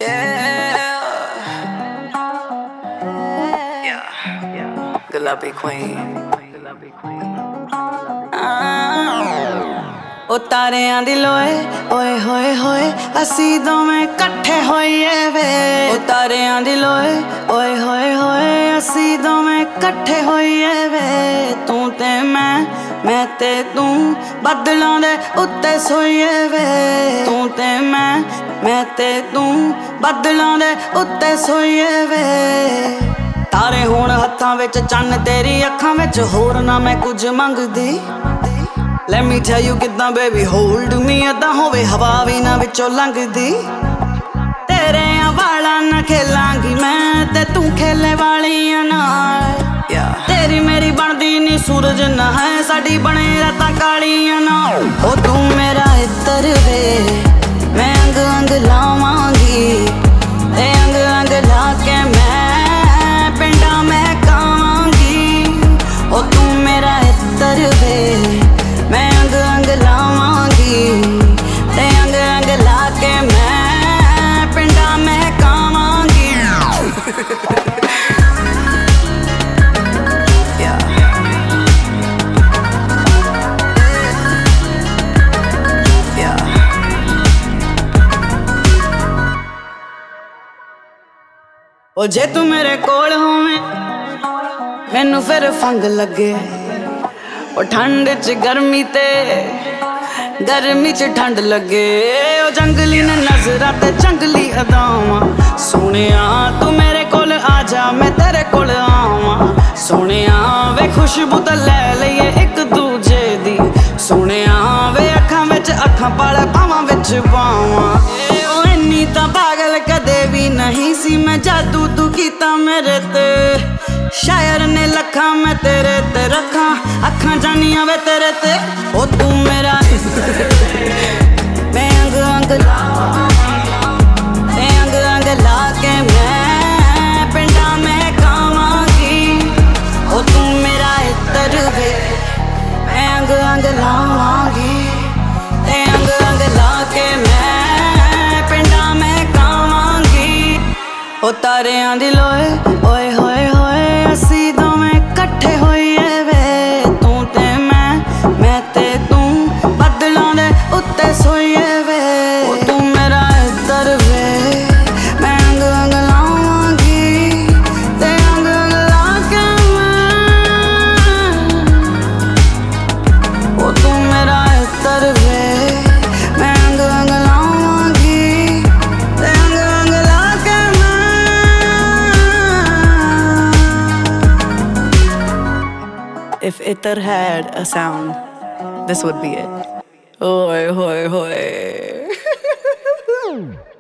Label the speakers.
Speaker 1: Gullaby queen. ਉਹ ਤਾਰਿਆਂ ਦੀ ਲੋਏ ਓਏ ਹੋਏ ਹੋਏ ਅਸੀਂ ਦੋਵੇਂ ਇਕੱਠੇ ਹੋਈਏ ਵੇ। ਉਹ ਤਾਰਿਆਂ ਦੀ ਲੋਏ ਓਏ ਹੋਏ ਹੋਏ ਅਸੀਂ ਦੋਵੇਂ ਇਕੱਠੇ ਹੋਈਏ ਵੇ। ਤੂੰ ਤੇ ਮੈਂ ਤੇ ਤੂੰ ਬੱਦਲਾਂ ਦੇ ਉੱਤੇ ਸੋਈਏ ਵੇ। ਤੂੰ ਤੇ ਮੈਂ ਤੇ ਤੂੰ ਬੱਦਲਾਂ ਦੇ ਉੱਤੇ ਸੋਈਏ ਵੇ। ਤਾਰੇ ਹੋਣ ਹੱਥਾਂ ਵਿੱਚ ਚੰਨ ਤੇਰੀ ਅੱਖਾਂ ਵਿੱਚ ਹੋਰ ਨਾ ਮੈਂ ਕੁਝ ਮੰਗਦੀ। Let me tell you ਕਿੱਦਾਂ baby hold me ਏਦਾਂ ਹੋਵੇ ਹਵਾ ਵੀ ਨਾ ਵਿੱਚੋਂ ਲੰਘਦੀ। ਤੇਰੇ ਵਾਲਾਂ ਨਾਲ ਖੇਲਾਂਗੀ ਮੈਂ ਤੇ ਤੂੰ ਖੇਲੇ ਵਾਲੀਆਂ ਨਾਲ। ਤੇਰੀ ਮੇਰੀ ਬਣਦੀ ਨੀ ਸੂਰਜ ਨਾ ਹੈ ਸਾਡੀ ਬਣੇ ਰਾਤਾਂ ਕਾਲੀਆਂ ਨਾਲ। ਉਹ ਤੂੰ ਮੇਰਾ ਇੱਤਰ ਵੇ ਮੈਂ ਅੰਗ ਅੰਗ ਲਾਵਾਂਗੀ ਤੇ ਅੰਗ ਅੰਗ ਲਾ ਕੇ ਮੈਂ ਪਿੰਡਾਂ ਮੈਂ ਕਾਵਾਂਗੀ। ਉਹ ਤੂੰ ਮੇਰਾ ਇੱਤਰ ਵੇ ਮੈਂ ਅੰਗ ਅੰਗ ਲਾਵਾਂਗੀ ਤੇ ਅੰਗ ਅੰਗ ਲਾ ਕੇ ਮੈਂ ਪਿੰਡਾਂ ਮੈਂ ਕਾਵਾਂਗੀ। ਉਹ ਜੇ ਤੂੰ ਮੇਰੇ ਕੋਲ ਹੋਵੇਂ ਮੈਨੂੰ ਫਿਰ ਫੰਗ ਲੱਗੇ। ਉਹ ਠੰਡ ਚ ਗਰਮੀ ਤੇ ਗਰਮੀ ਚ ਠੰਡ ਲੱਗੇ। ਉਹ ਜੰਗਲੀ ਨੇ ਨਜ਼ਰਾਂ ਤੇ ਜੰਗਲੀ ਅਦਾਵਾਂ। ਸੋਹਣਿਆ ਤੂੰ ਮੇਰੇ ਕੋਲ ਆ ਜਾ ਮੈਂ ਤੇਰੇ ਕੋਲ ਆਵਾਂ। ਸੋਹਣਿਆ ਵੇ ਖੁਸ਼ਬੂ ਤਾਂ ਲੈ ਲਈਏ ਇੱਕ ਦੂਜੇ ਦੀ। ਸੋਹਣਿਆ ਵੇ ਅੱਖਾਂ ਵਿੱਚ ਅੱਖਾਂ ਪਾਲੇ ਬਾਹਾਂ ਵਿੱਚ ਬਾਵਾਂ। ਉਹ ਇੰਨੀ ਤਾਂ ਪਾਗਲ ਕਦੇ ਵੀ ਨਹੀਂ ਸੀ ਮੈਂ ਜਾਦੂ ਤੂੰ ਕੀਤਾ ਮੇਰੇ ਤੇ। ਸ਼ਾਇਰ ਨੇ ਲੱਖਾਂ ਮੈਂ ਤੇਰੇ ਤੇ ਰੱਖਾਂ ਅੱਖਾਂ ਜਾਨੀਆਂ ਵੇ ਤੇਰੇ ਤੇ। ਉਹ ਤੂੰ ਮੇਰਾ ਮੈਂ ਅੰਗ ਅੰਗ ਤੇ ਅੰਗ ਅੰਗ ਲਾ ਕੇ ਮੈਂ ਪਿੰਡਾਂ ਮੈਂ ਕਾਵਾਂਗੀ। ਉਹ ਤੂੰ ਮੇਰਾ ਇੱਤਰ ਵੇ ਮੈਂ ਅੰਗ ਅੰਗ ਲਾਵਾਂਗੀ ਤੇ ਅੰਗ ਅੰਗ ਲਾ ਕੇ ਮੈਂ ਪਿੰਡਾਂ ਮੈਂ ਕਾਵਾਂਗੀ। ਉਹ ਤਾਰਿਆਂ ਦੀ ਲੋਏ ਓਏ ਹੋਏ ਹੋਏ ਅਸੀਂ ਦੋਵੇਂ ਇਕੱਠੇ ਹੋਈਏ ਵੇ। ਤੂੰ ਤੇ ਮੈਂ ਤੇ ਤੂੰ ਬੱਦਲਾਂ ਦੇ ਉੱਤੇ ਸੋਈਏ ਵੇ। ਉਹ ਤੂੰ ਮੇਰਾ ਇੱਤਰ ਵੇ ਮੈਂ ਅੰਗ ਅੰਗ ਲਾਵਾਂਗੀ ਤੇ ਅੰਗ ਅੰਗ ਲਾ ਕੇ ਮੈਂ। ਉਹ ਤੂੰ ਮੇਰਾ ਇੱਤਰ ਵੇ ਮੈਂ ਅੰਗ ਅੰਗ ਲਾਵਾਂਗੀ ਤੇ ਅੰਗ ਅੰਗ ਲਾ ਕੇ ਮੈਂ। If Ittar had a sound, this would be it. Hoy, hoy, hoy.